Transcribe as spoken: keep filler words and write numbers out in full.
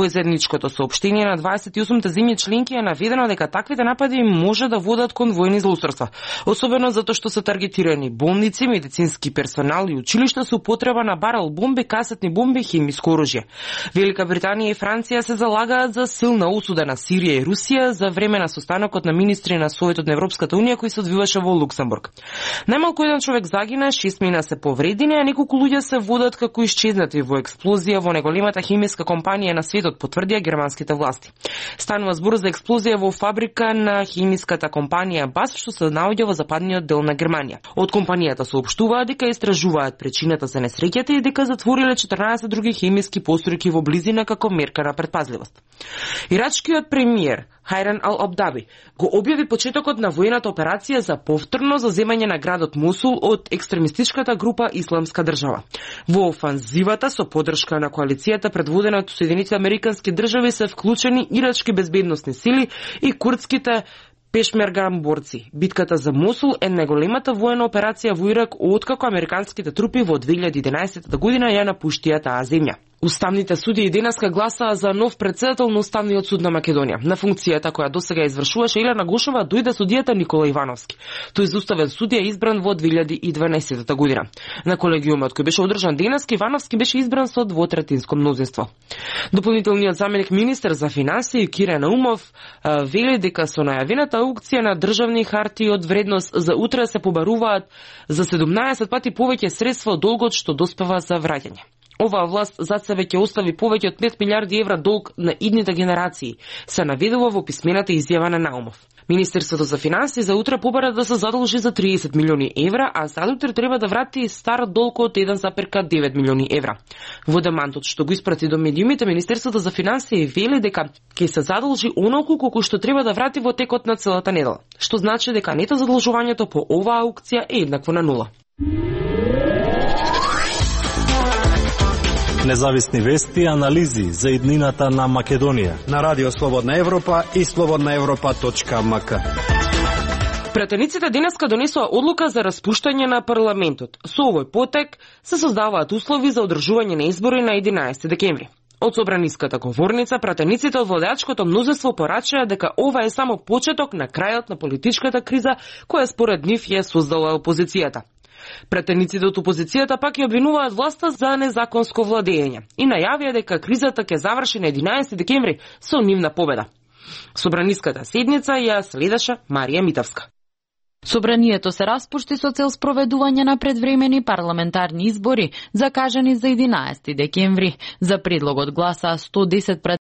Во заедничкото соопштение на дваесет и осумте земји членки е наведено дека таквите напади може да водат кон војни злоустройства, особено затоа што се таргетирани болници, медицински персонал и училишта со употреба на барел бомби, касетни бомби и хемиско оружје. Велика Британија и Франција се залагаат за силна осуда на Сирија и Русија за време на состанокот на министри на Советот на Европската унија кој се одвиваше во Луксембург. Најмалку еден човек загина, шест мина се повредени, а неколку луѓе се водат како исчезнати во експлозија во најголемата хемиска компанија на светот, потврдија германските власти. Станува збор за експлозија во фабрика на хемиската компанија Бас, што се наоѓа во западниот дел на Германија. Од компанијата соопштуваат дека истражуваат причината за несреќата и дека затвориле четрнаесет други хемиски постројки во близина како мерка на предпазливост. Ирачкиот премиер Хајран Ал-Абдаби го објави почетокот на војната операција за повторно заземање на градот Мусул од екстремистичката група Исламска држава. Во офанзивата со поддршка на коалицијата предводена од Соединетите американски држави се вклучени ирачки безбедносни сили и курдските пешмерган борци. Битката за Мусул е најголемата воена операција во Ирак откако американските трупи во две илјади и единаесета година ја напуштија таа земја. Уставните судии денеска гласаа за нов претседател на Уставниот суд на Македонија. На функцијата која досега извршуваше Елена Гошова дојде судијата Никола Ивановски. Тој за уставен судија избран во две илјади и дванаесета година. На колегиумот кој беше одржан денеска, Ивановски беше избран со двотретинско мнозинство. Дополнителниот заменик министер за финансии Кире Наумов вели дека со најавената аукција на државни хартии од вредност за утре се побаруваат за седумнаесет пати повеќе средства од долгот што доспева за враќање. Оваа власт зад себе ќе остави повеќе од пет милиарди евра долг на идните генерации, се наведува во писмената изјава на Наумов. Министерството за финансии за утре побара да се задолжи за триесет милиони евра, а за утре треба да врати стар долг од еден запирка девет милиони евра. Во демантот што го испрати до медиумите, Министерството за финансии вели дека ќе се задолжи онолку колку што треба да врати во текот на целата недела, што значи дека нето задолжувањето по оваа аукција е еднакво на нула. Независни вести и анализи за иднината на Македонија на Радио Слободна Европа и слободна европа точка ем ка. Претениците денеска донесоа одлука за распуштање на парламентот. Со овој потек се создаваат услови за одржување на избори на единаесети декември. Од собраниската говорница, пратениците од владеачкото мнозинство порачаа дека ова е само почеток на крајот на политичката криза која според нив ја создала опозицијата. Претениците од опозицијата пак ја обвинуваат власта за незаконско владење и најавија дека кризата ќе заврши на единаесети декември со нивна победа. Собраниската седница ја следеше Марија Митавска. Собранието се распушти со цел спроведување на предвремени парламентарни избори, закажани за единаесети декември. За предлогот гласаа сто десет